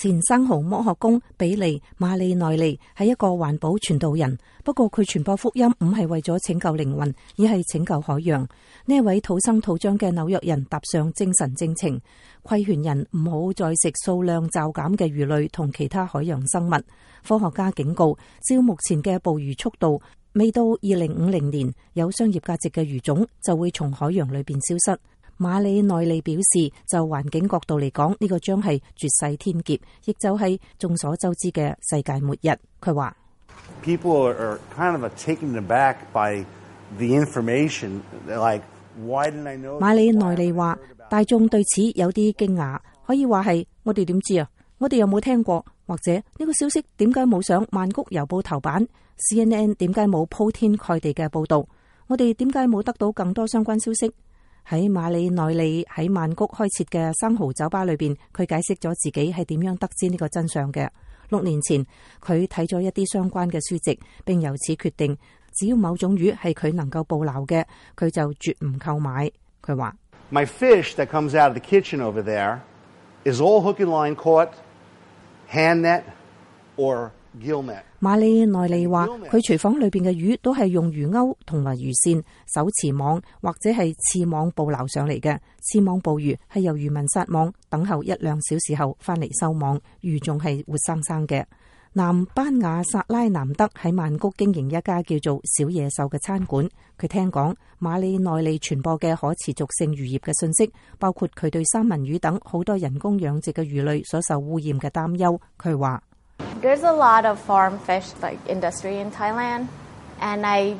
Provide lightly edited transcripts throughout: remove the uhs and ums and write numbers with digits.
前生蠔剝殼工比利馬里內利係一個環保傳道人，不過佢傳播福音唔係為咗拯救靈魂，而係拯救海洋。呢一位土生土長嘅紐約人踏上精神征程，規勸人唔好再食數量驟減嘅魚類同其他海洋生物。科學家警告，照目前嘅捕魚速度，未到2050年，有商業價值嘅魚種就會從海洋裏邊消失。馬里內利表示，就環境角度嚟講，呢個將係絕世天劫，亦就係眾所周知嘅世界末日。佢話 ：People are kind of taken aback by the information. Like, why didn't I know? 馬里內利話，大眾對此有啲驚訝，可以話係我哋點知啊？我哋有冇聽過？或者呢個消息點解冇上曼谷郵報頭版 ？CNN 點解冇鋪天蓋地嘅報道？我哋點解冇得到更多相關消息？喺馬里內利喺曼谷開設嘅生蠔酒吧裏邊，佢解釋咗自己係點樣得知呢個真相嘅。6年前，佢睇咗一啲相關嘅書籍，並由此決定，只要某種魚係佢能夠捕撈嘅，佢就絕唔購買。佢話 ：My fish that comes out of the kitchen over there is all hook and line caught, hand net or gill net。 馬里內利話：佢廚房裏邊嘅魚都係用魚鈎同埋魚線、手持網或者係刺網捕撈上嚟嘅。刺網捕魚係由漁民撒網，等候1-2小時後翻嚟收網，魚仲係活生生嘅。南班雅薩拉南德喺曼谷經營一家叫做小野獸嘅餐館。佢聽講馬里內利傳播嘅可持續性漁業嘅信息，包括佢對三文魚等好多人工養殖嘅魚類所受污染嘅擔憂。佢話 ：There's a lot of farm fish like industry in Thailand, and I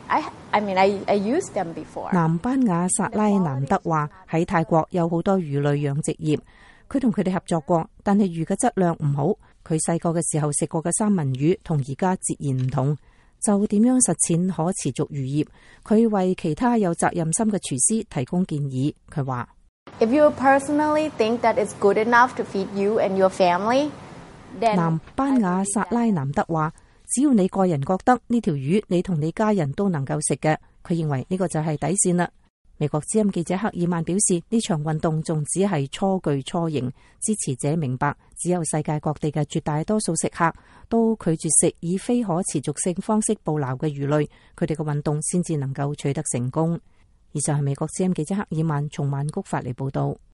used them before. 南班雅薩拉南德話喺泰國有好多魚類養殖業，佢同佢哋合作過，但係魚嘅質量唔好。佢細個嘅時候食過嘅三文魚同而家截然唔同。就點樣實踐可持續漁業？佢為其他有責任心嘅廚師提供建議。佢話 ：If you personally think that it's good enough to feed you and your family。 南班雅薩拉南德話：只要你個人覺得呢條魚你同你家人都能夠食嘅，佢認為呢個就係底線啦。美國之音記者赫爾曼表示，呢場運動仲只係初具雛形，支持者明白只有世界各地嘅絕大多數食客都拒絕食以非可持續性方式捕撈嘅魚類，佢哋嘅運動先至能夠取得成功。以上係美國之音記者赫爾曼從曼谷發嚟報道。